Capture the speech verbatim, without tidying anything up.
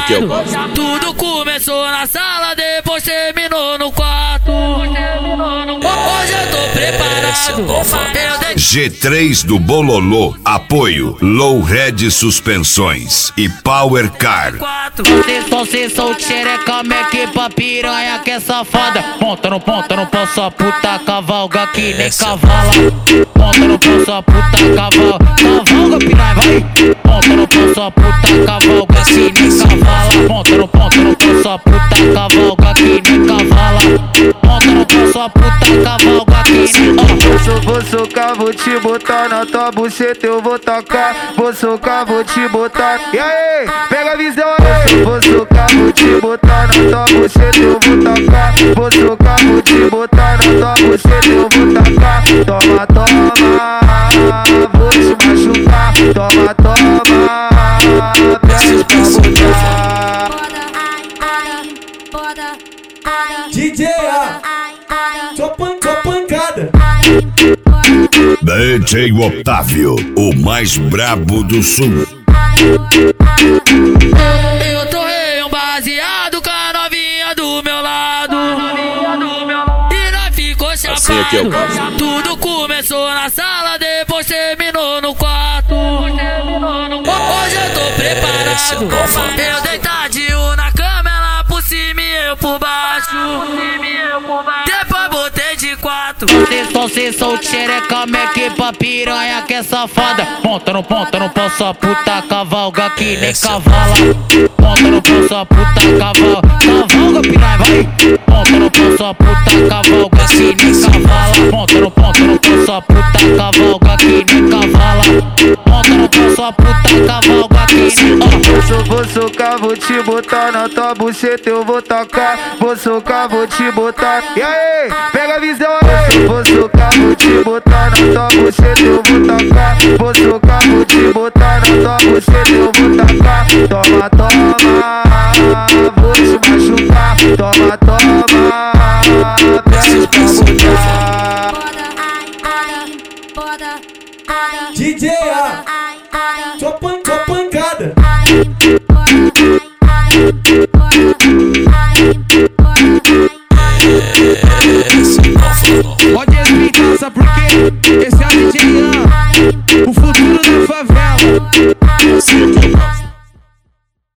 que eu gosto. Tudo começou na sala, depois terminou no quarto. Hoje eu tô preparado. G três do Bololô, apoio Low Red Suspensões e Power Car. Cê sou xereca, minha equipa piranha que é safada. Ponta no ponta, não posso a puta cavalga que nem cavala. Ponta no posso a puta cavalga, cavalga piranha vai. Ponta no posso a puta cavalga que nem cavala. Ponta no ponta, não posso a puta cavalga que nem cavala. Ponta no posso a puta cavalga que nem cavala. Vou socar, vou te botar na tua buceta, eu vou tacar. Vou socar, vou te botar. E aí, pega a visão aí. Vou socar, vou te botar na tua buceta, eu vou tacar. Vou socar, vou te botar na tua buceta, eu vou tacar. Toma, toma, vou te machucar. Toma, toma, peço pra botar. D J A, só pan, só pancada. D J Otávio, o mais brabo do sul. Eu torrei um baseado com a novinha do meu lado. E nós ficou chapado. Assim é que eu gosto. Tudo começou na sala, depois terminou no quarto. Hoje eu tô preparado. Eu deitadinho na cama, ela por cima e eu por baixo. Depois botei de quatro. Cê sou xereca, minha equipa piranha que é safada. Ponta no ponta, não posso a puta cavalga que nem cavala. Ponta no posso a puta cavalga, cavalga piranha vai. Ponta no posso a puta cavalga que nem cavala. Ponta no ponta, não posso a puta cavalga que nem cavala. Ponta no posso a puta cavalga que nem cavala. Vou socar, vou te botar na tua buceta, eu vou tacar. Vou socar, vou te botar. E aí, pega a visão aí. Vou socar, vou te botar na tua buceta, eu vou tacar. Vou socar, vou te botar na tua buceta, eu vou tacar. Toma, toma, vou te machucar. Toma, toma, peço pra botar. D J A, só pan, só pancada.